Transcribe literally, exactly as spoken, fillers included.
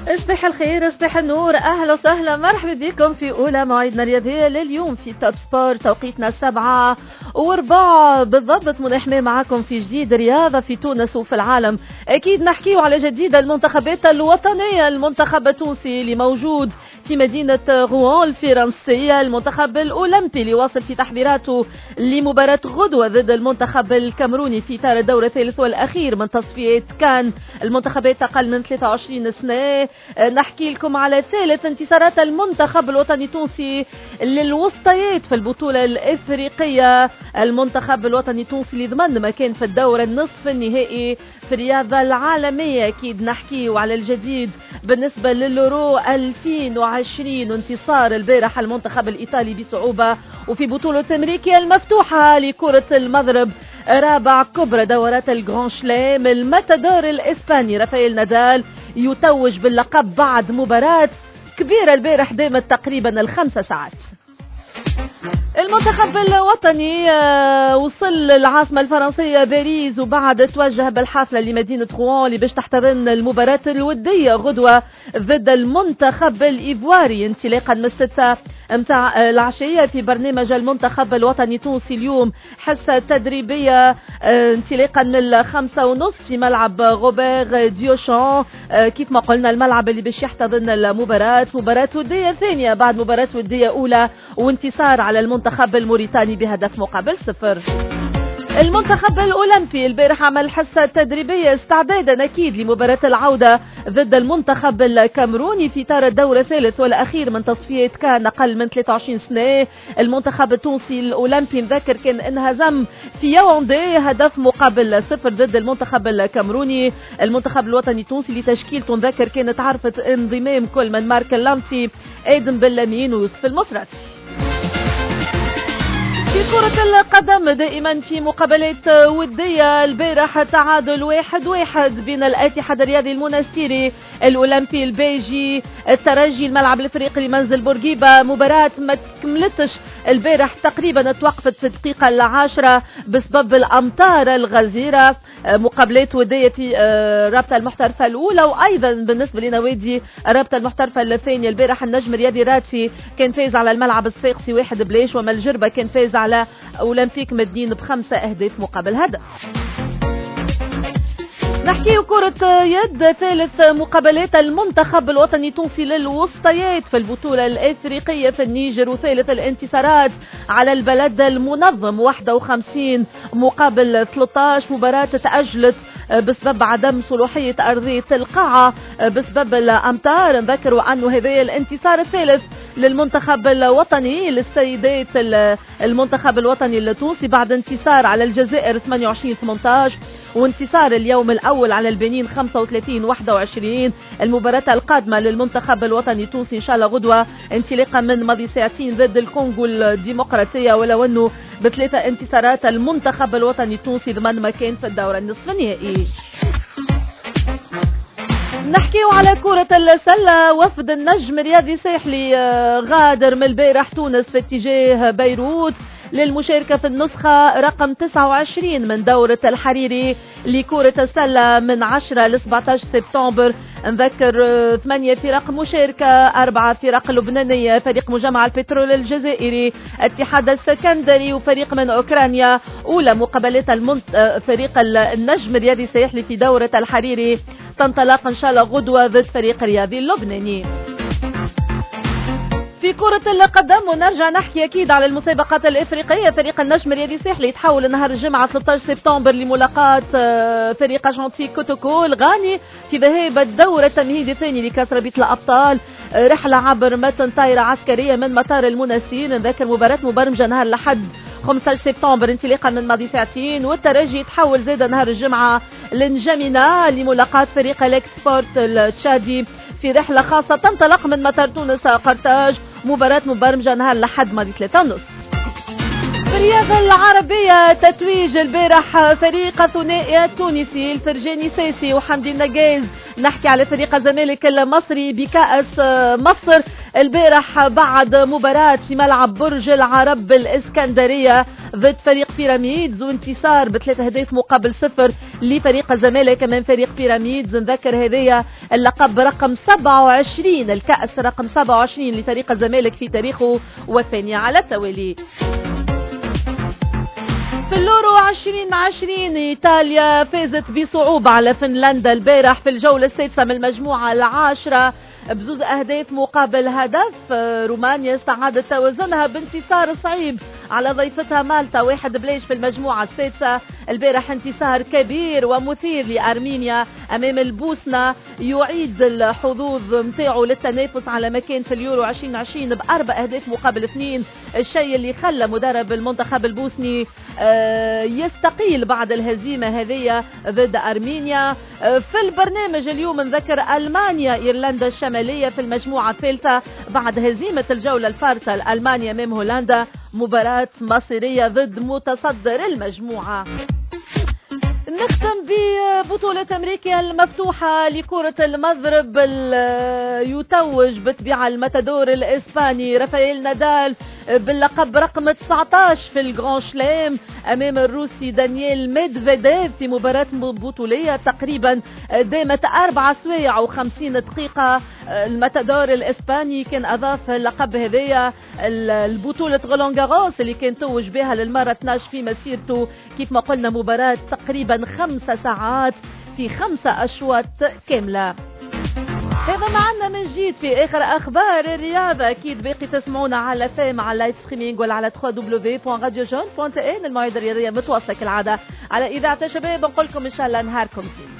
صباح الخير، صباح النور، اهلا وسهلا، مرحبا بكم في اولى مواعيدنا الرياضيه لليوم في توب سبور. توقيتنا سبعة وربع بالضبط، منحمي معكم في جديد رياضه في تونس وفي العالم. اكيد نحكيو على جديد المنتخبات الوطنيه، المنتخب التونسي اللي موجود في مدينه غوان الفرنسيه، المنتخب الاولمبي اللي واصل في تحضيراته لمباراه غدوه ضد المنتخب الكاميروني في اطار الدور الثالث والاخير من تصفيات كان المنتخبات اقل من ثلاثة وعشرين سنه. نحكي لكم على ثالث انتصارات المنتخب الوطني التونسي للوسطيات في البطولة الإفريقية. المنتخب الوطني التونسي اللي ضمن مكان في الدور النصف النهائي في الرياضة العالمية. أكيد نحكي على الجديد بالنسبة لليورو ألفين وعشرين، انتصار البارح المنتخب الإيطالي بصعوبة، وفي بطولة أمريكا المفتوحة لكرة المضرب رابع كبرى دورات الجران شلام، الماتادور الإسباني رافائيل نادال يتوج باللقب بعد مباراة كبيرة البارح دامت تقريبا الخمسة ساعات. المنتخب الوطني وصل للعاصمة الفرنسية باريس، وبعد توجه بالحافلة لمدينة غوان اللي باش تحتضن المباراة الودية غدوة ضد المنتخب الإيفواري انطلاقا من الستة متاع العشية. في برنامج المنتخب الوطني التونسي اليوم حصة تدريبية انطلاقا من الخمسة ونصف في ملعب غوبير ديوشان، كيف ما قلنا الملعب اللي باش يحتضن المباراة. مباراة ودية ثانية بعد مباراة ودية أولى وانتصار على المنتخب الموريتاني بهدف مقابل صفر. المنتخب الأولمبي البارح عمل حصة تدريبية استعدادا أكيد لمباراة العودة ضد المنتخب الكاميروني في إطار الدور الثالث والأخير من تصفيات كان أقل من ثلاثة وعشرين سنة. المنتخب التونسي الأولمبي نذكر كان انهزم في ياوندي هدف مقابل صفر ضد المنتخب الكاميروني. المنتخب الوطني التونسي لتشكيلته نذكر كانت عرفت انضمام كل من مارك اللامسي، آدم بلامين ويوسف المصراتي. في كرة القدم دائما في مقابلات ودية، البارح تعادل واحد واحد بين الاتحاد الرياضي المنستيري الأولمبي البيجي الترجي الملعب الافريقي لمنزل بورقيبة. مباراة ما كملتش البارح تقريبا، توقفت في الدقيقة العاشرة بسبب الأمطار الغزيرة. مقابلات ودية في رابطة المحترفة الأولى، وأيضا بالنسبة لنوادي الرابطة المحترفة الثانية. البارح النجم الرياضي راتسي كان فاز على الملعب الصفاقسي واحد بلاش، وما الجربة كان فاز على أولمبيك مدين بخمسة أهداف مقابل هدف. نحكي كرة يد، ثالث مقابلات المنتخب الوطني التونسي للوسطيات في البطولة الإفريقية في النيجر، وثالث الانتصارات على البلد المنظم واحد وخمسين مقابل ثلاثة عشر. مباراة تأجلت بسبب عدم صلاحية أرضية القاعة بسبب الأمطار. نذكروا أنه هذا الانتصار الثالث للمنتخب الوطني للسيدات المنتخب الوطني التونسي بعد انتصار على الجزائر ثمانية وعشرين ثمانية عشر، وانتصار اليوم الأول على البنين خمسة وثلاثين واحد وعشرين. المباراة القادمة للمنتخب الوطني التونسي إن شاء الله غدوة انطلاقا من ماضي ساعتين ضد الكونغو الديمقراطية، ولو أنه بثلاثة انتصارات المنتخب الوطني التونسي ضمن مكان في الدورة النصف النهائي. نحكيو على كرة السلة، وفد النجم رياضي ساحلي غادر من البارح تونس في اتجاه بيروت للمشاركة في النسخة رقم تسعة وعشرين من دورة الحريري لكرة السلة من عشرة ل سبعة عشر سبتمبر. نذكر ثمانية فرق مشاركة، أربعة فرق لبنانية، فريق مجمع البترول الجزائري، اتحاد السكندري، وفريق من أوكرانيا. أولى مقابلات المنت... فريق النجم الرياضي سيحلي في دورة الحريري تنطلق إن شاء الله غدوة ضد فريق رياضي اللبناني. في كرة القدم ونرجع نحكي أكيد على المسابقات الإفريقية. فريق النجم الرياضي الساحلي يتحول نهار الجمعة ثلاثة عشر سبتمبر لملاقاة فريق جانتي كوتوكو الغاني في ذهاب الدورة التمهيدي الثاني لكأس رابطة الأبطال، رحلة عبر متن طائرة عسكرية من مطار المنسين. نذكر مباراة مبرمجة نهار الأحد خمسة عشر سبتمبر انطلاقا من ماضي ساعتين، والترجي يتحول زاد نهار الجمعة لنجمنا لملاقاة فريق الاكسبورت التشادي في رحلة خاصة تنطلق من مطار تونس قرطاج. مباراة مبرمجة نهار الأحد ماضي ثلاثة ونص. الرياضة العربية تتويج البارح فريق الثنائي التونسي الفرجاني ساسي وحمدي النجاز. نحكي على فريق الزمالك المصري بكأس مصر البارح بعد مباراة في ملعب برج العرب الإسكندرية ضد فريق بيراميدز، وانتصار بثلاثة أهداف مقابل صفر لفريق الزمالك من فريق بيراميدز. نذكر هذه اللقب رقم سبعة وعشرين، الكأس رقم سبعة وعشرين لفريق الزمالك في تاريخه والثانية على التوالي. في اليورو عشرين عشرين إيطاليا فازت بصعوبة على فنلندا البارح في الجولة السادسة من المجموعة العاشرة بزوز أهداف مقابل هدف. رومانيا استعادت توازنها بانتصار صعيب على ضيفتها مالطا واحد بلاش في المجموعة السادسة البارح. انتصار كبير ومثير لأرمينيا أمام البوسنة، يعيد الحظوظ متاعه للتنافس على مكان في اليورو عشرين عشرين بأربع أهداف مقابل اثنين، الشيء اللي خلى مدرب المنتخب البوسني يستقيل بعد الهزيمة هذه ضد أرمينيا. في البرنامج اليوم نذكر ألمانيا إيرلندا الشمالية في المجموعة الثالثة بعد هزيمة الجولة الفارطة لألمانيا أمام هولندا، مباراة مصيرية ضد متصدر المجموعة. نختم ببطولة أمريكا المفتوحة لكرة المضرب، يتوج بطبيعة المتدور الإسباني رافائيل نادال باللقب رقم تسعة عشر في الجران شلام أمام الروسي دانييل ميدفيديف في مباراة بطولية تقريبا دامت أربع سوايع وخمسين دقيقة. المتدور الإسباني كان أضاف اللقب هذية البطولة غولان غاروس اللي كان توج بها للمرة اثنتي عشرة في مسيرته، كيف ما قلنا مباراة تقريبا خمسة ساعات في خمسة أشواط كاملة. هذا معنا من جديد في آخر أخبار الرياضة. أكيد باقي تسمعونا على فام على لايف ستريمينج ولا على دبليو دبليو دبليو دوت راديو جون دوت ان. الموعد الرياضية متواصلة كالعادة على إذاعة شباب. نقول لكم إن شاء الله نهاركم زين.